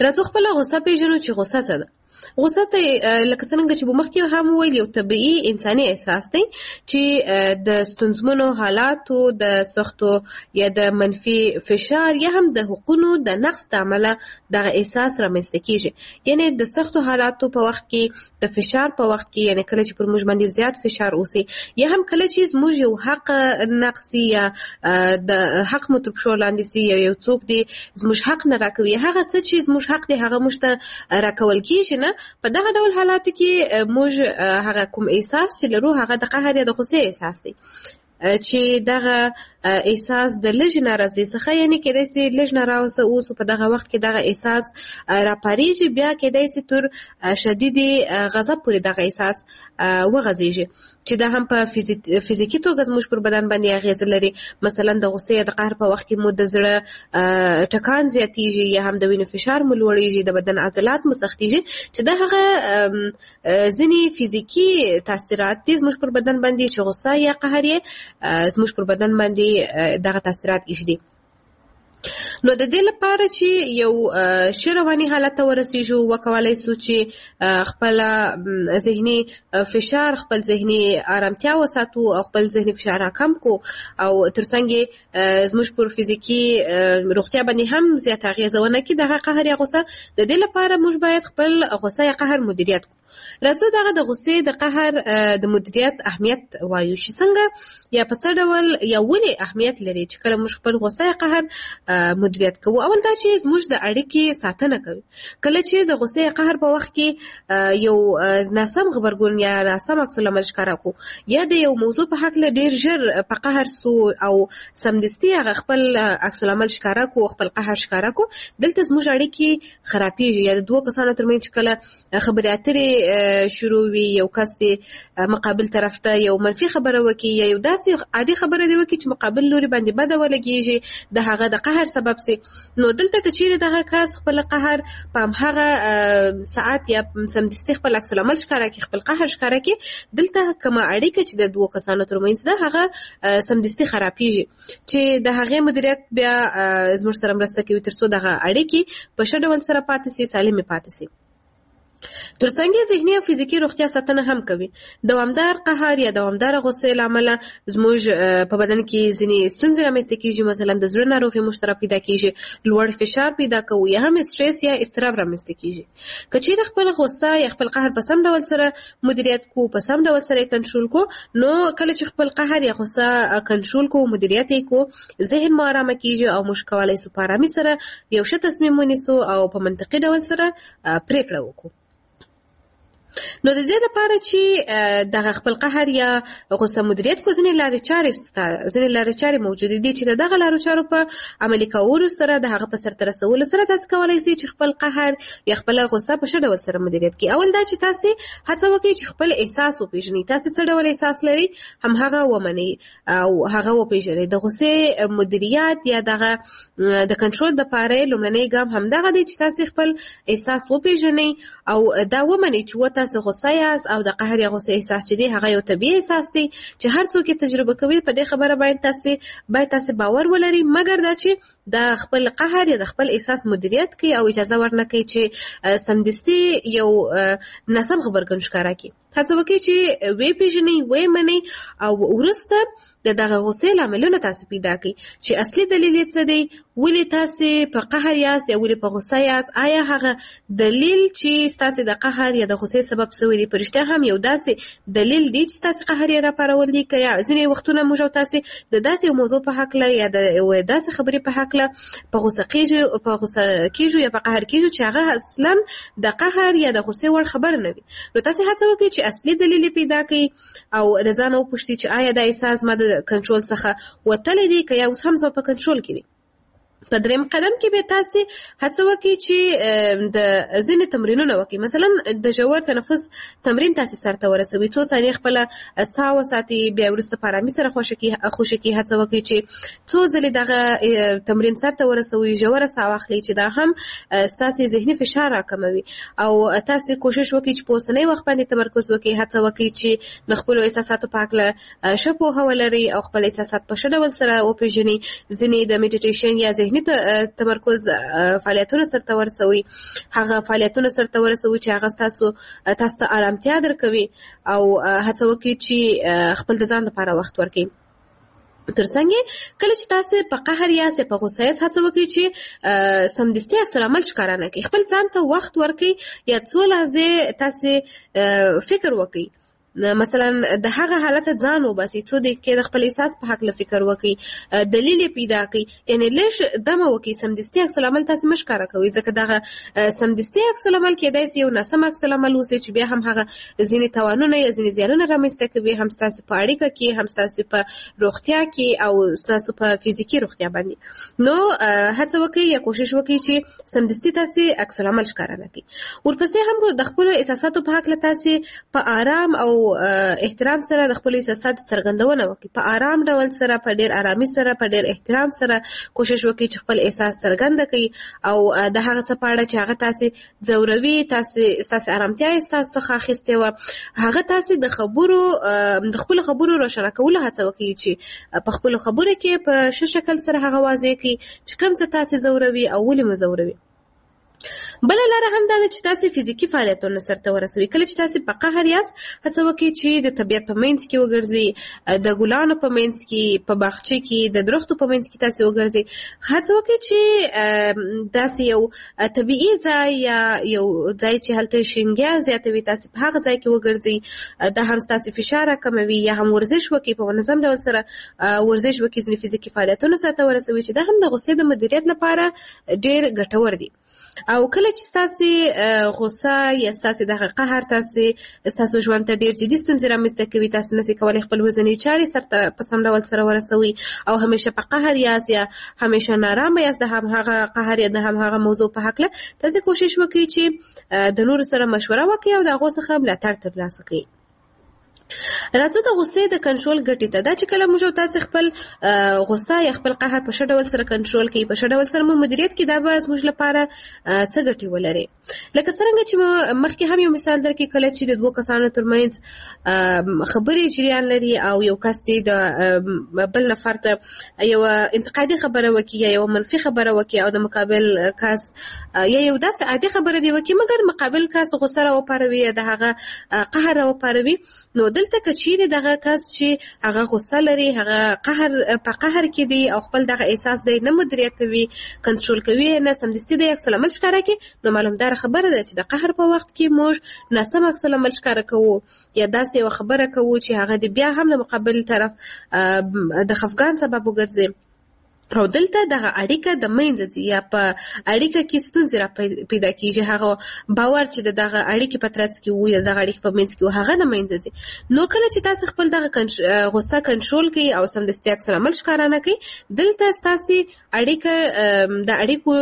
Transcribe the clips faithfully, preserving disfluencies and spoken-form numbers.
راځو خپل غوسه پیژنو چې غوسه څه ده. غوسه ته لکه څنګه چې په مخکې هم ویل یو طبیعي انساني احساس دی چې د ستونزمنو حالاتو د سختو یا د منفي فشار یا هم د حقوقو د نقص د عمله دغه احساس رامنځته کیږي. یعنی د سختو حالاتو په وخت کې د فشار په وخت کې یعنی کله چې پر موږ باندې زیات فشار اوسي یا هم کله چې موږ یو حق نقصي یا د حق مترپشو لاندې سي یا یو څوک دی زموږ حق نه راکوي هغه څه چې زموږ حق دی هغه موږ ته راکول کیږي نه. په دغه ډول حالاتو کې موږ هغه کوم احساس چې لرو هغه د قهر یا د غصې احساس دی چې دغه احساس د لږ ناراضي څخه یعنی کېدای سي لږ ناراضه اوسو په دغه وخت کې دغه احساس راپاریږي بیا کېدای سي تر شدید غضب پورې دغه احساس وغځیږي چې دا هم په فزیکي توګه زموږ پر بدن باندې اغیز لري. مثلا د غصې یا د قهر په وخت کې مو د زړه ټکان زیاتیږي یا هم د وینې فشار مو لوړیږي د بدن عضلات مو سختیږي چې دا هغه ځینې فزیکي تاثیرات دي زموږ پر بدن باندې چې غصه یا قهر یې زموږ پر بدن باندې دغه تاثیرات ایږدي. نو د دې لپاره چې یو ښه رواني حالت ته ورسیږو وکولای سو چې خپل ذهني فشار خپل ذهني آرامتیا وساتو او خپل ذهني فشار کم کو او ترڅنګ زموږ پر فزیکی روغتیا باندې هم زیات اغیزه ونه کړي. دغه قهر یا غصه د دې لپاره موږ باید خپل غصه یا قهر مدیریت کړو. راځو دغه د غصې د قهر د مدیریت اهمیت وایو چې څنګه یا په څه ډول یا ولې اهمیت لري چې کله موږ خپل غصه یا قهر مدیریت کوو. اول دا چې زموږ د اړیکې ساتنه کوي. کله چې د غصې یا قهر په وخت کې یو ناسم غبرګون یا ناسم عکس العمل ښکاره کو یا د یو موضوع په حق ډیر ژر په قهر سو او سمدستي هغه خپل عکس العمل ښکاره کو خپل قهر ښکاره کو دلته زموږ اړیکې خرابېږي. یا د دوه کسانو ترمنځ چې کله خبرې اترې شروع وي یو کس دی مقابل طرف ته یو منفي خبره وکي یا یو داسې عادي خبره دی وکي چې مقابل لوري باندې بده ولګيږي د هغه د قهر سبب سي. نو دلته کچېره دغه کس خپل قهر په هغه ساعت یا سمدستي خپل عکس العمل ښکاره کوي خپل قهر ښکاره کوي دلته کومه اړیکه چې د دوه کسانو ترمنځ ده هغه سمدستي خرابېږي چې د هغه مدیریت بیا زموږ سره مرسته کوي ترڅو دغه اړیکې په ښه ډول سره پاتې سي سالمې پاتې سي. ترڅنګ ذهني او فزیکی روغتیا ساتنه هم کوي. دوامدار قهر یا دوامدار غصې لامل زموږ په بدن کې ځینې ستونزې رامنځته کیږي. مثلا د زړه ناروغي مشترک پیدا کیږي لوړ فشار پیدا کوي یا هم استرس یا اضطراب رامنځته کیږي. کچېره خپل غصه یا خپل قهر په سم ډول سره مدیریت کو په سم ډول سره کنټرول کو نو کله چې خپل قهر یا غصه کنټرول کو مدیریت کو ذهن مو آرام کیږي او موږ کولای سو په آرامي سره یو ښه تصمیم ونیسو او په منطقي ډول سره پریکړه وکړو. نو د دې لپاره چې دغه خپل قهر یا غصه مدیریت کو ځینې لارې چارې شته ځینې لارې چارې موجودې دي چې دغه لارو چارو په عملي کولو سره د هغه په سرته رسولو سره تاسو کولای شئ چې خپل قهر یا خپل غصه په ښه ډول سره مدیریت کړئ. اول دا چې تاسو هڅه وکړئ چې خپل احساس وپېژنئ. تاسو څه ډول احساس لرئ هم هغه ومنئ او هغه وپېژنئ. د غصې مدیریت یا دغه د کنټرول لپاره لومړنی ګام هم دغه دی چې تاسو خپل احساس وپېژنئ او دا ومنئ چې تاسو غصه یاست او د قهر یا غصه احساس چې دی هغه یو طبيعي احساس دی چې هر څوک تجربه کوي. په دې خبره باید تاسو باید تاسو باور ولرئ مګر دا چې د خپل قهر یا د خپل احساس مدیریت کوي او اجازه ورنکړي چې سمدستي یو ناسم غبرګون ښکاره کړي. هڅه وکړئ چې وی پیژنئ وی منئ او وروسته د دغه غصې لاملونه تاسو پیدا کړئ چې اصلي دلیل یې څه دی ولې تاسو په قهر یاست یا ولې په غصه یاست. آیا هغه دلیل چې تاسو د قهر یا د غصې سبب شوی دی په رښتیا هم یو داسې دلیل دی چې تاسو قهر یې راپارول دي که یا ځینې وختونه موږ تاسو د داسې یو موضوع په حق له یا د داسې خبرې په حق له په غصه کېږو په غصه کېږو یا په قهر کېږو چې هغه اصلا د قهر یا د غصې وړ خبره نه وي. نو تاسو هڅه وکړئ چې اصلي دلیل پیدا کړئ او د ځان وپوښتئ چې آیا دا احساس ما د کنټرول څخه وتلی دی که یا اوس هم زما په کنټرول کې دی. په دریم قدم کې به تاسو هڅه وکړئ چې د ځینې تمرینونه وکړئ. مثلا د ژور تنفس تمرین تاسو سرته ورسوي څو ثانیې خپل ساه وساتئ بیا وروسته په ارامۍ سره خوشې کړئ خوشې کړئ. هڅه وکړئ چې څو ځلې دغه تمرین سرته ورسوي ژوره ساه واخلئ چې دا هم ستاسو ذهني فشار راکموي او تاسو کوشش وکړئ چې په اوسنۍ وخت باندې تمرکز وکړئ. هڅه وکړئ چې د خپل احساساتو په هکله ښه پوهه ولرئ او خپل احساسات په ښه ډول سره وپېژنئ. ځینې د میډیټیشن یا ذهني ذهني تمرکز فعالیتونه سرته ورسوي، هغه فعالیتونه سرته ورسوي چې هغه تاسو تاسو ته آرامتیا درکوي او هڅه وکړئ چې خپل د ځان لپاره وخت ورکړئ. ترڅنګ کله چې تاسو په قهر یاست په غوسه یاست هڅه وکړئ چې سمدستي عکس العمل ښکاره نه کړئ، خپل ځان ته وخت ورکړئ یا څو لحظې تاسو فکر وکړئ. مثلا د هغه حالت ځان وباسي، څو دقیقې د خپل احساس په حق له فکر وکړي، دلیل یې پیدا کړي، یعنی لږ دمه وکړي. سمدستي عکس العمل تاسو مه ښکاره کوئ، ځکه دغه سمدستي عکس العمل کېدای شي یو ناسم عکس العمل اوسي چې بیا هم هغه ځینې تاوانونه یا ځینې زیانونه رامنځته کوي، هم ستاسو په اړیکه کې، هم ستاسو په روغتیا کې او ستاسو په فزیکي روغتیا باندې. نو هڅه وکړئ یا کوشش وکړئ چې سمدستي تاسو عکس العمل ښکاره نه کړئ. ورپسې هم د خپلو احساساتو په حق له تاسو په آرام او احترام سره د خپل احساساتو څرګندونه وکړي، په آرام ډول سره، په ډیر آرامي سره، په ډیر احترام سره کوشش وکړي چې خپل احساس څرګند کړي او د هغه څه په اړه چې هغه تاسو ځوروي، تاسو تاسو آرامتیا تاسو څخه اخیستې وه، هغه تاسو د خبرو د خپل خبرو روښانه کولو هڅه وکړي چې په خپل خبرو کې په ښه شکل سره هغه واضح کړي چې کوم څه تاسو ځوروي او ولې مو ځوروي. بل لاره هم دا ده چې تاسو فزیکی فعالیتونه سرته ورسوي. کله چې تاسو په قهر یاست هڅه وکړئ چې د طبیعت په منځ کې وګرځئ، د ګلانو په منځ کې، په باغچه کې، د درختو په منځ کې تاسو وګرځئ. هڅه وکړئ چې داسې یو طبیعي ځای یا یو ځای چې هلته شینګیا زیاته وي تاسو په هغه ځای کې وګرځئ. دا هم ستاسو فشار کموي. یا هم ورزش وکړئ، په منظم ډول سره ورزش وکړئ، ځینې فزیکی فعالیتونه سرته ورسوي چې دا هم د غوسې د مدیریت لپاره ډېر ګټور دي. او کله چې تاسو غوسه یا تاسو دغه قهر تاسو تاسو ژوند ته ډیر جدي ستونزې رامنځته کوي، تاسو نشئ کولی خپل ورځنی چارې سرته په سم ډول سره ورسوي او همیشه په قهر یاست یا همیشه نارامه یاست د هغه قهر یا د هغه موضوع په حق له تاسو کوشش وکړئ چې د نور سره مشوره وکړئ او د هغو څخه ملاتړ ترلاسه کړئ. راځو د غوسې د کنټرول ګټې ته. دا چې کله موږ تاسو خپل غوسه یا خپل قهر په ښه ډول سره کنټرول کړئ، په ښه ډول سره مو مدیریت کړئ، دا به زموږ لپاره څه ګټې ولري. لکه څرنګه چې مخکې هم یو مثال درکړي، کله چې د دوو کسانو ترمنځ خبرې جریان لري او یو کس د بل نفر ته یو انتقادي خبره وکړي یا یو منفي خبره وکړي او د مقابل کس یا یو داسې عادي خبره دی وکړي مګر مقابل کس غوسه راوپاروي یا د هغه قهر راوپاروي، نو دلته که چیرې دغه کس چې هغه غوسه لري، هغه قهر په قهر کې دی او خپل دغه احساس دی نه مدیریتوي، کنټرول کوي، نه سمدستي د عکس العمل ښکاره کوي، نو معلومداره خبره ده چې د قهر په وخت کې موږ ناسم عکس العمل ښکاره کوو یا داسې یوه خبره کوو چې هغه د بیا هم د مقابل طرف د خفګان سبب وګرځي. او دلته دغه اړیکه د منځه ځي یا په اړیکه کې ستونزې را پیدا کېږي، هغه باور چې د دغه اړیکې په ترڅ کې وو یا دغه اړیکې په منځ کې وو هغه د منځه ځي. نو کله چې تاسو خپل دغه غوسه کنټرول کړئ او سمدستي عکس العمل ښکاره نه کړئ، دلته ستاسو اړیکه د اړیکو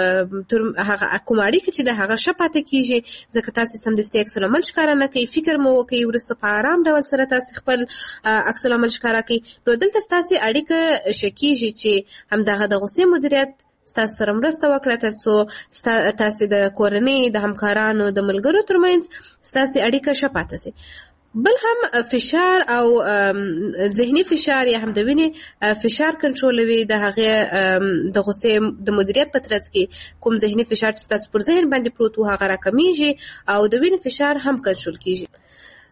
هغه کومه اړیکه چې د هغه ښه پاتې کېږي، ځکه تاسو سمدستي عکس العمل ښکاره نه کړئ، فکر مو وکړئ، وروسته په آرام ډول سره تاسو خپل عکس العمل ښکاره کړئ، نو دلته ستاسو اړیکه ښه کېږي چې همدغه د غوسې مدیریت ستاسو سره مرسته وکړه ترڅو تاسو د کورنۍ، د همکارانو، د ملګرو ترمنځ ستاسو اړیکه ښه پاتې شي. بل هم فشار او ذهني فشار یا هم د وینې فشار کنټرولوي. د هغې د غوسې د مدیریت په ترڅ کې کوم ذهني فشار چې ستاسو پر ذهن باندې پروت و هغه راکمیږي او د وینې فشار هم کنټرول کیږي.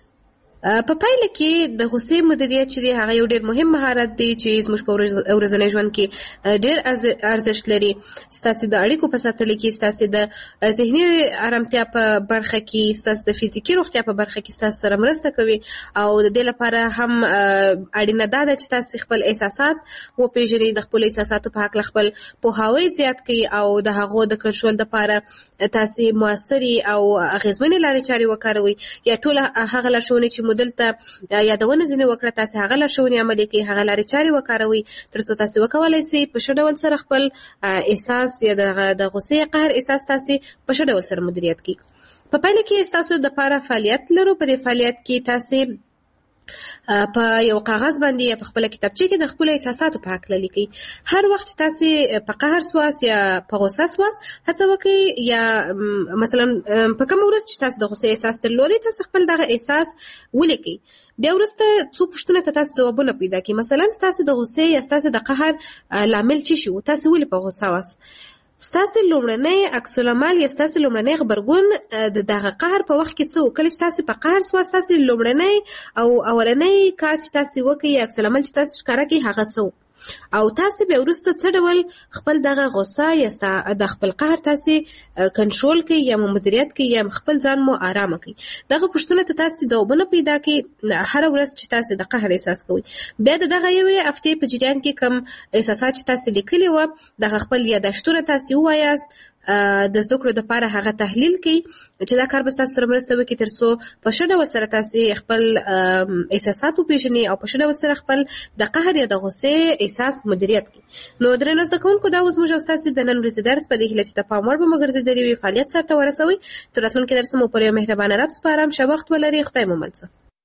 په پایله کې د غوسې مدیریت چې دی هغه یو ډېر مهم مهارت دی چې زموږ په ورځني ژوند کې ډېر ارزښت لري. ستاسو د اړیکو په ساتلو کې، ستاسو د ذهني آرامتیا په برخه کې، ستاسو د فزیکي روغتیا په برخه کې ستاسو سره مرسته کوي او د دې لپاره هم اړینه ده چې تاسو خپل احساسات وپېژنئ، د خپل احساساتو په هکله خپل پوهاوی زیات کړئ او د هغو د کنټرول لپاره تاسو موثرې او اغېزمنې لارې چارې وکاروئ یا ټول هغه لارښوونې چې دلته یادونه ځینې وکړه تاسو هغه لارښوونې عملي کړئ، هغه لارې چارې وکاروئ ترڅو تاسو وکولی شئ په ښه ډول سره خپل احساس یا د غوسې قهر احساس تاسو په ښه ډول سره مدیریت کړئ. په پایله کې ستاسو دپاره فعالیت لرو. په دې فعالیت کې تاسو په یو کاغذ باندې یا په خپل کتابچه کې د خپل احساساتو په حق لیکي. هر وخت چې تاسو په قهر سواس یا په غوسه سواس هڅه وکړئ یا مثلا په کوم ورځ چې تاسو د غوسه احساس درلودي تاسو خپل دغه احساس ولیکئ. بیا وروسته څو پوښتنې ته تاسو ځوابونه پیدا کړئ. مثلا تاسو د غوسې یا تاسو د قهر لامل څه شو، تاسو ولې په غوسه واست، ستاسو لومړنی عکس العمل یا ستاسو لومړنی غبرګون د دغه قهر په وخت کې څه و. کله چې تاسو په قهر سواست تاسو لومړنی او اولنی کار چې تاسو وکړئ عکس العمل چې تاسو ښکاره کړئ هغه څه و، او تاسو بیا وروسته څه ډول خپل دغه غوسه یا د خپل قهر تاسو کنټرول کړئ یا مدیریت کړئ یا خپل ځان مو آرامه کړئ. دغه پوښتنه ته تاسو ځوابونه پیدا کړئ هر ورځ چې تاسو د قهر احساس کوئ. بیا د دغه یوې هفتې په جریان کې کوم احساسات چې تاسو لیکلي وو دغه خپل یادښتونه تاسو ووایاست، د زده کړو لپاره هغه تحلیل کړئ چې دا کار به تاسو سره مرسته وکړي ترڅو په ښه ډول سره تاسو خپل احساسات وپېژنئ او په ښه ډول سره خپل د قهر یا د غوسې احساس مدیریت کړئ. نو درنو زده کوونکو دا اوس موږ او ستاسو د نن ورځې درس په دې هیله چې د پام وړ به مو ګرځېدلی وي فعالیت سرته ورسوئ. تر راتلونکي درس مو پر یو مهربانه رب سپارم. ښه وخت ولرئ. خدای مو مل شه.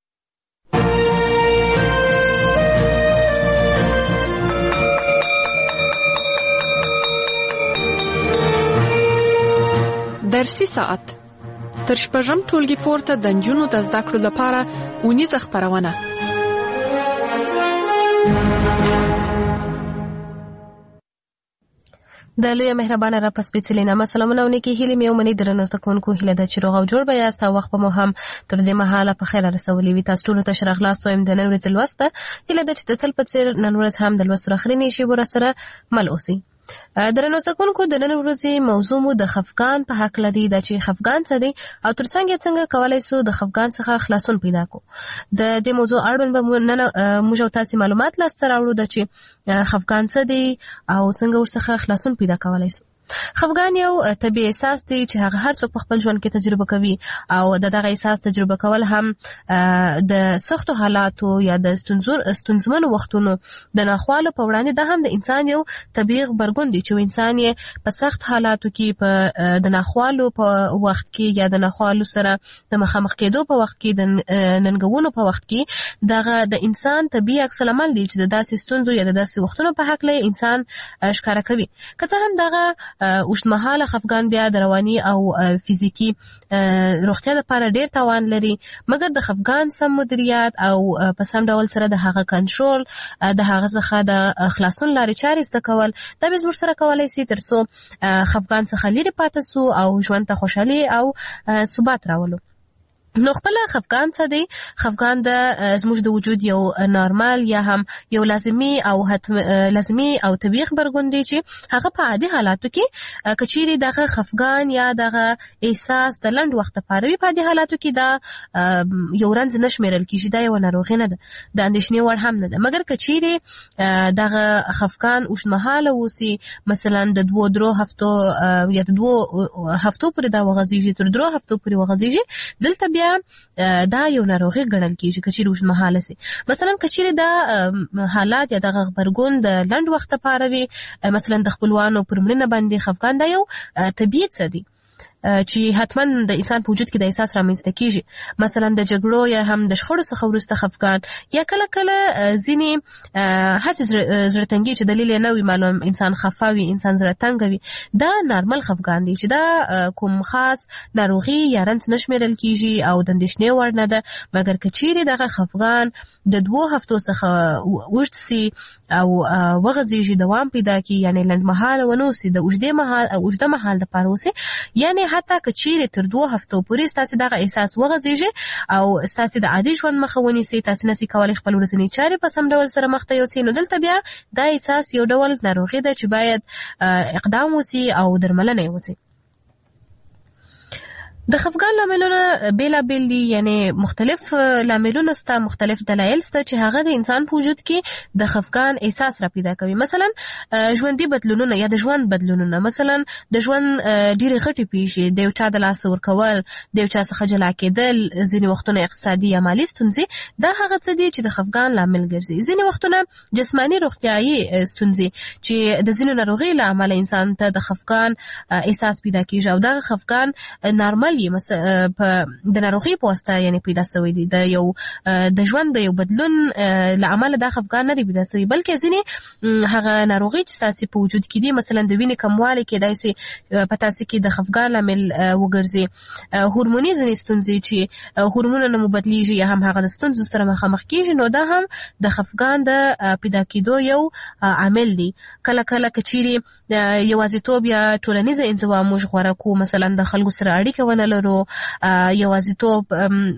درسي ساعت تر شپږم ټولګي پورته د نجونو د زده کړو لپاره اونیزه خپرونه. د لوی مهربانه را پس سپېڅلې نامه سلامونه او نیکې هیلې مې ومنئ. درنو زده کوونکو هیله ده چې روغ او جوړ به یاست او وخت به مو هم تر دې مهاله په خیر رسولی وي. تاسو ټولو ته ښه راغلاست وایم. د نن ورځې لوست ده هیله ده چې د تل په څېر نن ورځ هم د لوست اخرینۍ شیبو راسره مل اوسئ. درنو زده کوونکو د نن ورځې موضوع مو د خفګان په هکله دی، دا چې خفګان څه دی او ترڅنګ یې څنګه کولی سو د خفګان څخه خلاصون پیدا کړو. د دې موضوع اړوند به نن موږ او تاسې معلومات لاسته راوړو د چې خفګان څه دی او څنګه ورڅخه خلاصون پیدا کولی سو. خفګان یو طبیعي احساس دی چې هغه هر څوک په خپل ژوند کې تجربه کوي او د دغه احساس تجربه کول هم د سختو حالاتو یا د ستونزمنو وختونو د ناخوالو په وړاندې دا هم د انسان یو طبیعي غبرګون دی چې انسان یې په سخت حالاتو کې په د ناخوالو په وخت کې یا د ناخوالو سره د مخامخ کېدو په وخت کې د ننګونو په وخت کې دغه د انسان طبیعي عکس العمل دی چې د داسې ستونزو یا د داسې وختونو په هکله انسان ښکاره کوي. که څه هم دغه اوږدمهاله خفګان بیا د رواني او فزیکي روغتیا لپاره ډیر تاوان لري، مګر د خفګان سم مدیریت او په سم ډول سره د هغه کنټرول د هغه څخه د خلاصون لارې چارې زده کول دا به زموږ سره کولی سي ترڅو خفګان څخه لرې پاتې سو او ژوند ته خوشحالي او ثبات راولو. نو خپل خفګان څه دی؟ خفګان د زموږ د وجود یو نارمال یا هم یو لازمي او لازمي او طبیعي غبرګون دی چې هغه په عادي حالاتو کې کچېرې دغه خفګان یا دغه احساس د لنډ وخت لپاره وي، په عادي حالاتو کې دا یو رنځ نه شمیرل کېږي، دا یو ناروغي نه ده، د اندېښنې وړ هم نه ده. مګر کچېرې دغه خفګان اوږدمهاله اوسي، مثلا د دوو درو هفتو یا د دوو هفتو پورې دا وغځېږي، تر درو هفتو پورې وغځېږي، دلته بیا دا یو ناروغي ګڼل کېږي که چیرې اوږدمهاله سي. مثلا که چیرې دا حالات یا دغه غبرګون د لنډ وخت لپاره وي، مثلا د خپلوانو پر مړینه باندې خفګان دا یو طبیعي څه دی چې حتما د انسان په وجود کې د احساس رامنځته کېږي. مثلا د جګړو یا هم د شخړو څخه وروسته خفګان یا کله کله ځینې هسې زړه تنګي چې دلیل یې نه وي معلوم، انسان خفه وي، انسان زړه تنګه وي، دا نارمل خفګان دی چې دا کوم خاص ناروغي یا رنځ نه شمیرل کېږي او د اندېښنې وړ نه ده. مګر که چیرې دغه خفګان د دوو هفتو څخه اوږد سي او وغځېږي، دوام پیدا کړي، یعنې لنډمهاله ونه اوسي، د اوږدې مهال اوږده مهال دپاره اوسي، یعنې حتی که چیرې تر دوه هفتو پورې ستاسې دغه احساس وغځېږي او ستاسې د عادي ژوند مخه ونیسي، تاسې نسي کولی خپل ورځنۍ چارې په سم ډول سره مخته یوسي، نو دلته بیا دا احساس یو ډول ناروغي ده چې باید اقدام وسي او درملنه یې وسي. د خفګان لاملونه بیلابیل دي، یعنی مختلف لاملونه سته، مختلف دلایل سته چې هغه د انسان په وجود کې د خفګان احساس را پیدا کوي. مثلا ژوندي بدلونونه یا د ژوند بدلونونه، مثلا د ژوند ډېرې غټې پیښې، د یو چا د لاسه ورکول، د یو چا څخه جلا کېدل، ځینې وختونه اقتصادي یا مالي ستونزې، دا هغه څه دي چې د خفګان لامل ګرځي. ځینې وختونه جسماني روغتیایي ستونزې چې د ځینو ناروغیو له امله انسان ته د خفګان احساس پیدا کېږي او دغه خفګان نارمل وایي د ناروغي په واسطه یعنی پیدا شوی دی د یو د ژوند د یو بدلون له امله دا خفګان نه دی پیدا شوی بلکې ځینې هغه ناروغي چې تاسو په وجود کې دي مثلا د وینې کموالی کېدای شي په تاسو کې د خفګان لامل وګرځي هورموني ځینې ستونزې چې هورمونونه مو بدلیږي یا هم هغه د ستونزو سره مخامخ کېږي نو دا هم د خفګان د پیدا کېدو یو عامل دی کله کله که چیرې یوازیتوب یا ټولنیزه انزوا موږ غوره کوو مثلا د خلکو سره اړیکه ونه لرو یوازیتوب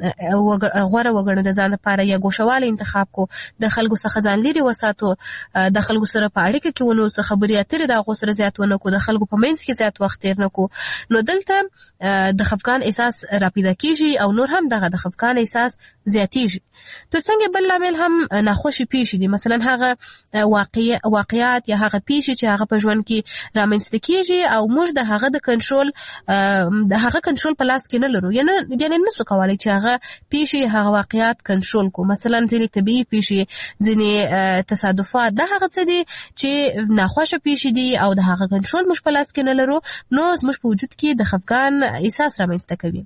غوره وګڼو د ځان لپاره یا ګوښهوالی انتخاب کو د خلکو څخه ځان لرې وساتو د خلکو سره په اړیکه کې ونه اوسو خبرې اترې د هغو سره زیات ونه کړو د خلکو په منځ کې زیات وخت تېر نه کړو نو دلته د خفګان احساس راپیدا کېږي او نور هم دغه د خفګان احساس زیاتېږي تر څنګه بل لامل هم ناخوشي پیښې دي مثلا هغه واقع واقعیات یا هغه پیښې چې هغه په ژوند کې رامنځته کېږي او موږ د هغه د کنټرول د هغه کنټرول په لاس کې نه لرو یعنی یعنی نسو کولی چې هغه پیښې هغه واقعیات کنټرول کو مثلا ځینې طبیعي پیښې ځینې تصادفات دا هغه څه دي چې ناخوښه پیښې دي او د هغه کنټرول موږ په لاس کې نه لرو نو زموږ په وجود کې د خفګان احساس رامنځته کوي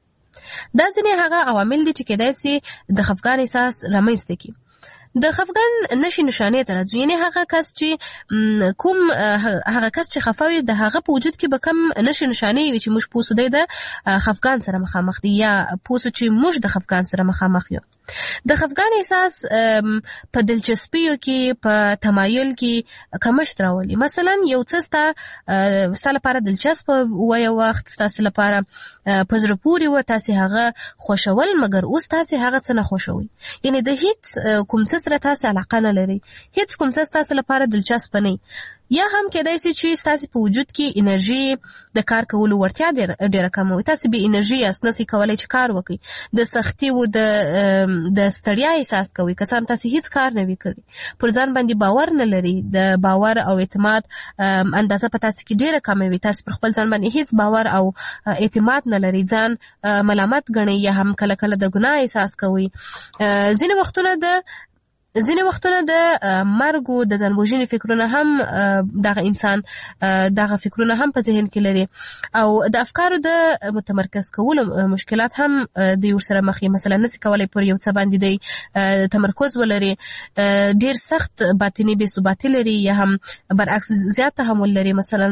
دا ځینې هغه عوامل دي چې کېدای شي د خفګان احساس رامنځته کړي د خفګان نشي نشانې ته راځو یعنی هغه کس چې کوم هغه کس چې خفه وي د هغه په وجود کې به کم نشي نشانې وي چې موږ پوه سو دی د خفګان سره مخامخ دي یا پوه سو چې موږ د خفګان سره مخامخ یو د خفګان احساس په دلچسپیو کې په تمایل کې کمښت راولي مثلا یو څه ستا ستا لپاره دلچسپ و یو وخت ستاسې لپاره په زړه پورې و تاسې هغه خوښول مګر اوس تاسې هغه څه نه خوښوئ یعنی د هیڅ کوم څه سره تاسې علاقه نه لرئ هیڅ کوم څه ستاسې لپاره دلچسپ نه یا هم کېدای شي چې ستاسې په وجود کې انرژي د کار کولو وړتیا ډېره کمه وي تاسې بې انرژي یاست نسئ کولی چې کار وکړئ د سختي و د د ستړیا احساس کوئ که څه هم تاسې هیڅ کار نه وي کړی پر ځان باندې باور نه لري د باور او اعتماد اندازه په تاسې کې ډېره کمه وي تاسې پر خپل ځان باندې هیڅ باور او اعتماد نه لري ځان ملامت ګڼئ یا هم کله کله د ګناه احساس کوئ ځینې وختونه د ځینې وختونه د مرګ او د ځانوژنې فکرونه هم دغه انسان دغه فکرونه هم په ذهن کې لري او د افکارو د متمرکز کولو مشکلات هم د یو سره مخ یې مثلا نسي کولی پر یو څه باندې دی تمرکز ولري ډېر سخت باطني بې ثباتي لري یا هم برعکس زیات تحمل لري مثلا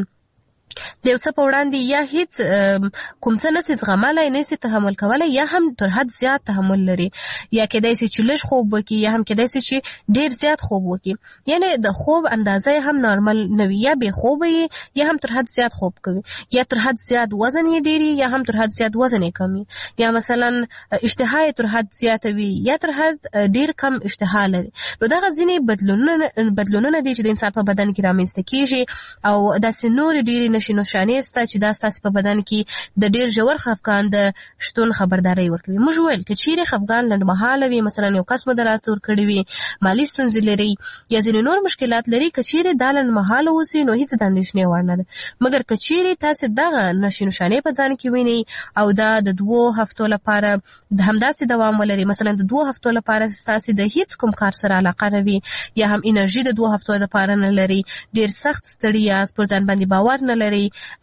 د یو څه په وړاندې یا هیڅ کوم څه نسي زغملی نسي تحمل کولی یا هم تر حد زیات تحمل لري یا کېدای شي چې لږ خوب وکړي یا هم کېدای شي چې ډېر زیات خوب وکړي یعنی د خوب اندازه هم نارمل نه وي یا بې خوبه یې یا هم تر حد زیات خوب کوي یا تر حد زیات وزن یې ډېر یا هم تر حد زیات وزن یې کم یا مثلا اشتها یې تر حد زیاته وي یا تر حد ډېر کم اشتها لري نو دغه ځینې بدلونونه بدلونونه دي چې د انسان په بدن کې رامنځته کېږي او داسې نورې ډېرې نشي نشانې سته چې دا ستاسې په بدن کې د ډېر ژور خفګان د شتون خبرداری ورکوي موږ وویل که چیرې خفګان لنډمهاله وي مثلا یو کس مو د لاسه ورکړی وي مالي ستونزې لري یا ځینې نور مشکلات لري که چیرې دا لنډمهاله اوسي نو هیڅ د اندېښنې وړ نه ده مګر که چیرې تاسې دغه نشي نشانې په ځان کې وینئ او دا د دوو هفتو لپاره د همداسې دوام ولري مثلا د دوو هفتو لپاره ستاسې د هیڅ کوم کار سره علاقه نه وي یا هم انرژي د دوو هفتو لپاره نه لري ډېر سخت ستړي یاست پر ځان باندې باور نه لري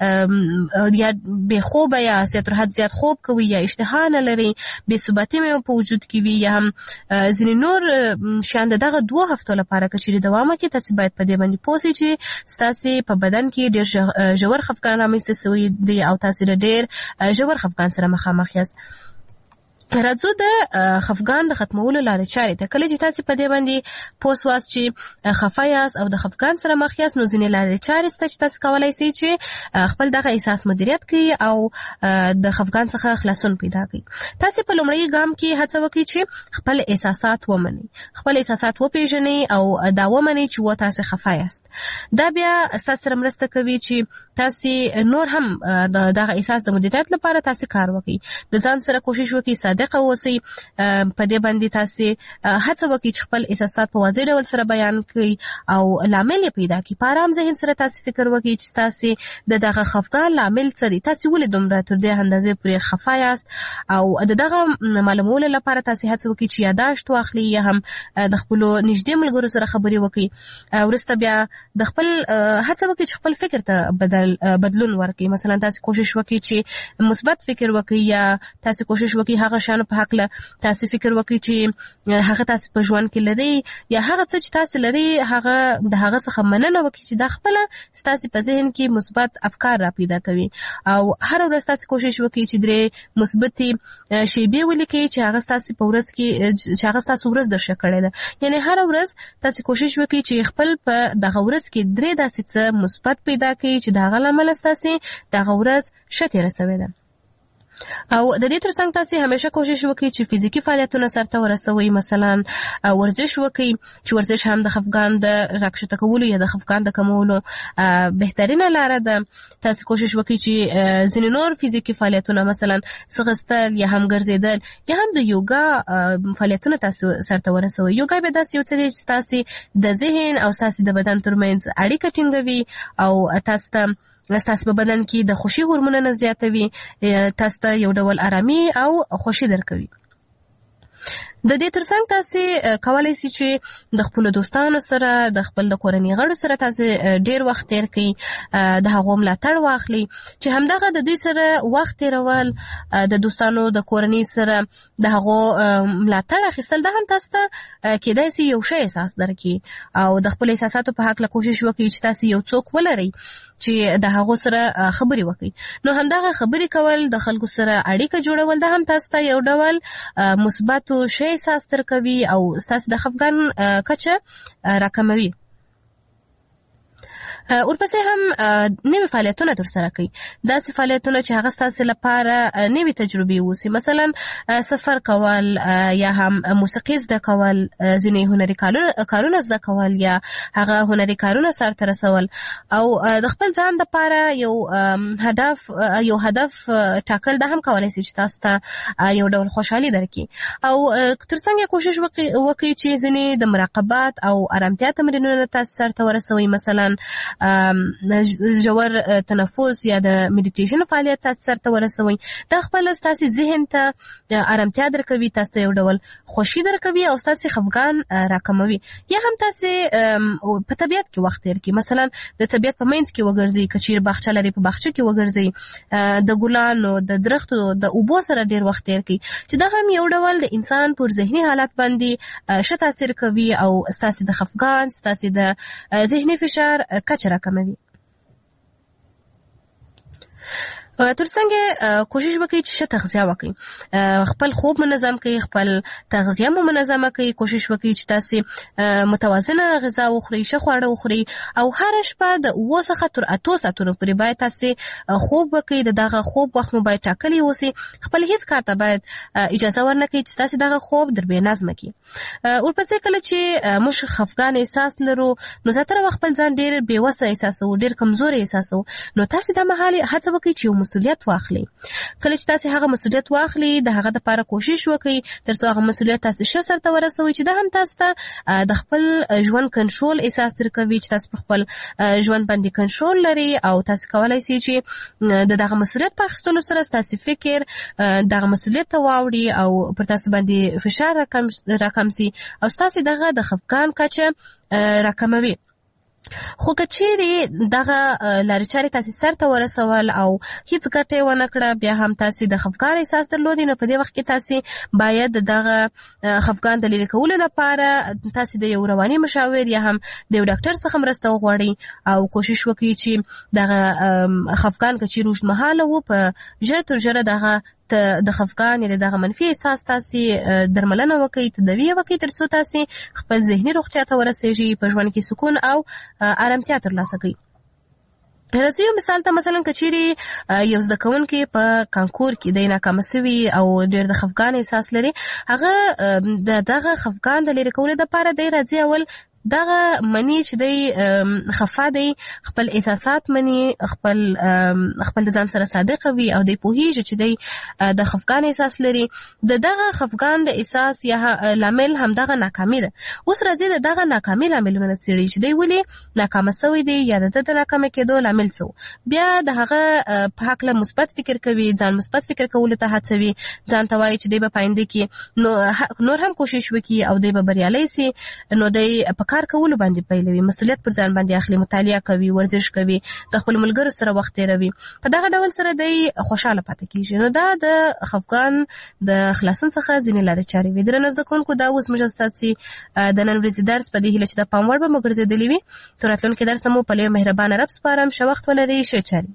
یا بې خوبه یاست یا تر حد زیات خوب کوي یا اشتها نه لري بې ثباتي مې په وجود کې وي یا هم ځینې نور شیان د دغه دوو هفتو لپاره که چیرې دوام وکړي تاسې باید په دې باندې پوه شئ چې ستاسې په بدن کې ډېر ژور خفګان رامنځته شوی دی او تاسې د ډېر ژور خفګان سره مخامخ یاست راځو د خفګان د ختمولو لارې چارې ته کله چې تاسې په دې باندې پوه سواست چې خفه یاست او د خفګان سره مخ یاست نو ځینې لارې چارې شته چې تاسې کولی شئ چې خپل دغه احساس مدیریت کړئ او د خفګان څخه خلاصون پیدا کړئ تاسې په لومړي ګام کې هڅه وکړئ چې خپل احساسات ومنئ خپل احساسات وپېژنئ او دا ومنئ چې و تاسې خفه یاست دا بیا ستاسو سره مرسته کوي چې تاسې نور هم د دغه احساس د مدیریت لپاره تاسې کار وکړئ د ځان سره کوشش وکړئ صادق صادق اوسئ. په دې باندې تاسو هڅه وکړئ چې خپل احساسات په واضح ډول سره بیان کړئ او لامل یې پیدا کړئ. په آرام ذهن سره تاسو فکر وکړئ چې تاسو د دغه خفګان لامل څه دی، تاسو ولې دومره تر دې اندازې پورې خفه یاست، او د دغه معلومولو لپاره تاسو هڅه وکړئ چې یاداشت واخلئ یا هم د خپل نږدې ملګرو سره خبرې وکړئ. وروسته بیا د خپل هڅه وکړئ چې خپل فکر ته بدل بدلون ورکړئ. مثلا تاسو کوشش وکړئ چې مثبت فکر وکړئ، یا تاسو کوشش وکړئ هغه شان په حق له تاسو فکر وکړئ چې هغه تاسو په ژوند کې لري، یا هغه څه چې تاسو لري هغه د هغه څخه مننه وکړئ چې د خپل تاسو په ذهن کې مثبت افکار را پیدا کوي. او هر ورځ تاسو کوشش وکړئ چې درې مثبت شیبې ولیکئ چې هغه تاسو په ورځ کې چې هغه تاسو ورځ درشه کړې ده. یعنی هر ورځ تاسو کوشش وکړئ چې خپل په دغه ورځ کې درې داسې څه مثبت پیدا کړئ چې دغه لامل تاسو دغه ورځ شته رسوي ده. او د دې ترڅنګ تاسو همیشه کوشش وکړئ چې فزیکی فعالیتونه سرته ورسوي. مثلا ورزش وکړئ چې ورزش هم د خفګان د راکښته کولو یا د خفګان د کمولو بهترینه لاره ده. تاسو کوشش وکړئ چې ځینې نور فزیکی فعالیتونه مثلا ځغستل یا هم ګرځېدل یا هم د یوګا فعالیتونه تاسو سرته ورسوي. یوګا به داسې یو څه دی چې تاسو د ذهن او تاسو د بدن ترمنځ اړیکه ټینګوي او تاسو ته تاسو په بدن کې د خوشي هورمونونه زیاتوي، تاسو ته یو ډول آرامي او خوشي درکوي. د دې ترڅنګ تاسو کولای شئ چې د خپل دوستانو سره د خپل د کورنۍ غړو سره تاسو ډیر وخت تیر کړئ، د هغو ملاتړ واخلئ چې همدغه د دوی سره وخت تیرول، د دوستانو د کورنۍ سره د هغو ملاتړ اخیستل دا هم تاسو ته کېدای شي یو ښه احساس درکړي. او د خپل احساساتو په حق له کوشش وکړئ چې تاسو یو څوک ولرئ چې د هغو سره خبرې وکړي. نو همدغه خبرې کول، د خلکو سره اړیکه جوړول دا هم تاسو ته یو ډول مثبت شی احساس درکوي او ستاسو د خفګان کچه راکموي. ورپسې هم نوې فعالیتونه ترسره کړئ، داسې فعالیتونه چې هغه ستاسو لپاره نوې تجربې اوسي. مثلا سفر کول یا هم موسیقي زده کول، ځینې هنري کارونه زده کول یا هغه هنري کارونه سرته رسول، او د خپل ځان لپاره یو هدف یو هدف ټاکل دا هم کولای شي چې تاسو ته یو ډول خوشحالي درکړي. او ترڅنګ کوشش وکړئ چې ځینې د مراقبت او آرامتیا تمرینونه تاسو سرته ورسوي. مثلا ژور تنفس یا د میډیټیشن فعالیت تاسو سرته ورسوي. دا خپل تاسو ذهن ته آرامتیا درکوي، تاسو ته یو ډول خوشي درکوي او تاسو خفګان راکموي. یا هم تاسو په طبیعت کې وخت تیر کړئ، مثلا د طبیعت په منځ کې وګرځئ، کچیر باغچه لري په باغچه کې وګرځئ، د ګلانو د درختو د اوبو سره ډیر وخت تیر کړئ چې دا هم یو ډول د انسان پر ذهني حالت باندې ښه تاثیر کوي او تاسو د خفګان، تاسو د ذهني فشار کچه راکموي. ترڅنګ کوشش وکړئ چې ښه تغذیه وکړئ، خپل خوب منظم کړئ، خپل تغذیه مو منظمه کړئ. کوشش وکړئ چې تاسو متوازنه غذا وخورئ، ښه خواړه وخورئ، او هر شپه د اوه څخه تر اتو ساعتونو پورې باید تاسو خوب وکړئ. د دغه خوب وخت مو باید ټاکلی اوسي. خپل هیڅ کار ته باید اجازه ورنکړئ چې تاسو دغه خوب در بې نظمه کړي. ورپسې کله چې موږ خفګان احساس لرو نو زیاتره وخت خپل ځان ډېر بېوسه احساسوو، ډېر کمزوری احساسوو. نو تاسو دا مهال هڅه وکړئ چې یو مسؤلیت واخلئ. کله چې تاسو هغه مسؤلیت واخلئ د هغه لپاره کوشش وکړئ ترڅو هغه مسؤلیت تاسو ښه سرته ورسوي چې دا هم تاسو ته د خپل ژوند کنټرول احساس درکوي چې تاسو په خپل ژوند باندې کنټرول لري او تاسو کولای شئ چې د دغه مسؤلیت په اخیستلو سره تاسو فکر دغه مسؤلیت ته واوړي او پر تاسو باندې فشار راکم راکم سي او تاسو دغه د خفګان کچه راکموي. خو که چیرې دغه لارې چارې تاسو سرته ورسول او هیڅ ګټه یې ونه کړه، بیا هم تاسو د خفګان احساس درلودی، نو په دې وخت کې تاسو باید دغه خفګان د لرې کولو لپاره تاسو د یو رواني مشاور یا هم د یو ډاکټر څخه مرسته وغواړئ او کوشش وکړئ چې دغه خفګان که چیرې اوږدمهاله و په ژر تر ژره دغه د خفګان یا دغه منفي احساس تاسو درملنه وکړئ، تداوی وکړئ ترڅو تاسو خپل ذهني روغتیا ته ورسیږئ، په ژوند کې سکون او آرامتیا ترلاسه کړئ. راځئ یو مثال ته، مثلا که چیرې یو زده کوونکی په کانکور کې دی ناکامه سوي او ډېر د خفګان احساس لري، هغه د دغه خفګان د لرې کولو دپاره دی راځي اول دغه منی چې دی خفا دی خپل احساسات منی خپل خپل ځان سره صادق وي او دی پوهیږي چې دی د خفګان احساس لري د دغه خفګان د احساس یا لامل هم دغه ناکامي ده. اوس راځي د دغه ناکامي لاملونه څېړي چې دی ولې ناکامه سوی دی یا د د ناکامه کېدو لامل څه، بیا د هغه په هکله مثبت فکر کوي، ځان مثبت فکر کولو ته هڅوي، ځان ته وایي چې دی به پاینده کې نو نور هم کوشش وکړي او دی به بریالی سي. نو دی په کار کولو باندې پیلوي، مسؤلیت پر ځان باندې اخلي، مطالعه کوي، ورزش کوي، د خپل ملګرو سره وخت تیروي. په دغه ډول سره دی خوشاله پاتې کیږي. نو دا د خفګان د خلاصون څخه ځینې لارې چارې وي. درنو زده کوونکو، دا اوس موږ ستاسې د نن ورځې درس په دې هیله چې د پام وړ به مو ګرځېدلی وي. تر راتلونکي درس مو په لوی مهربانه رب سپارم. ښه وخت ولرئ. ښه چارې.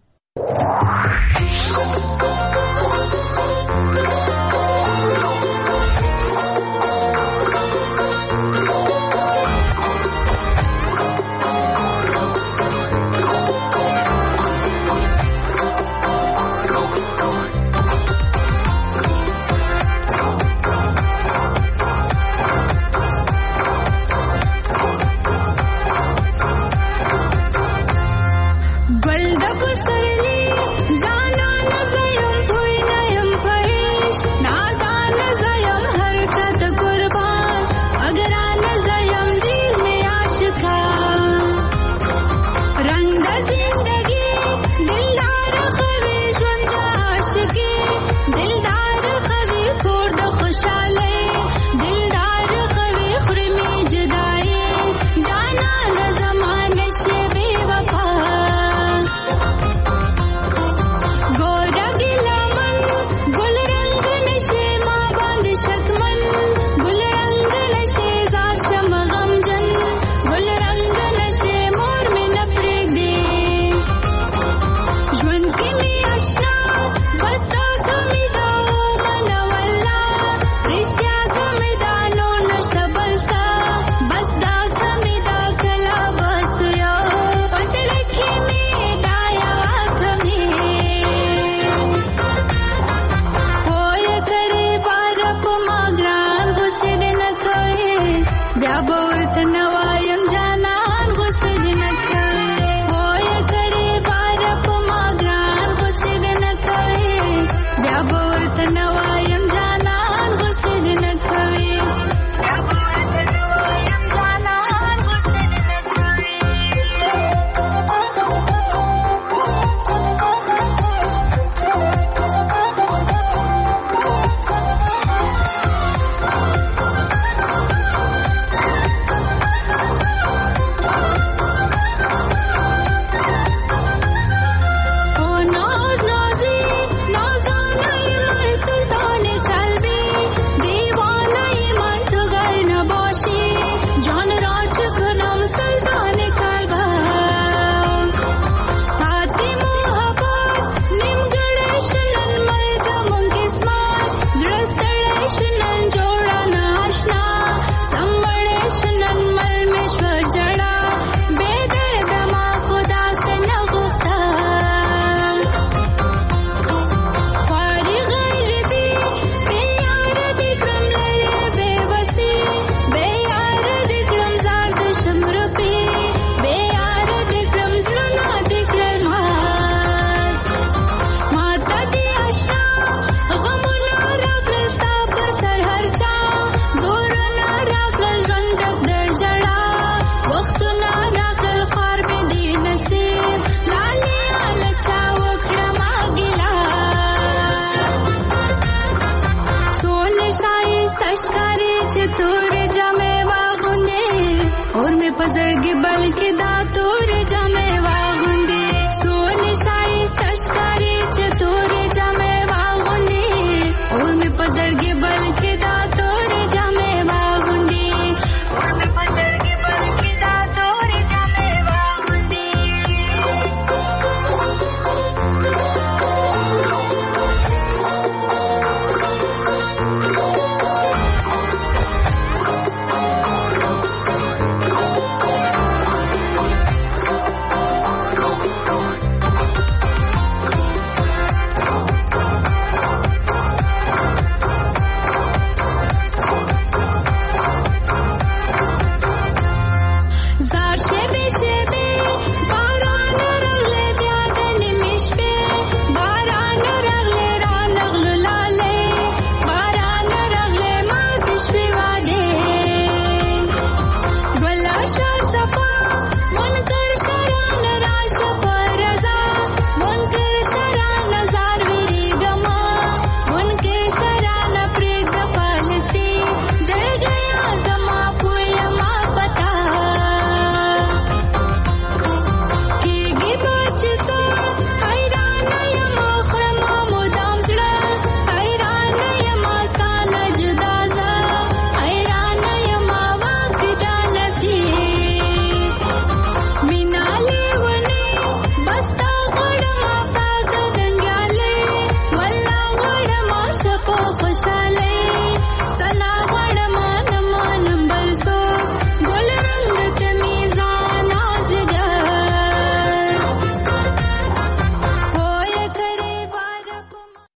पजड़गी बल्कि दातूर जा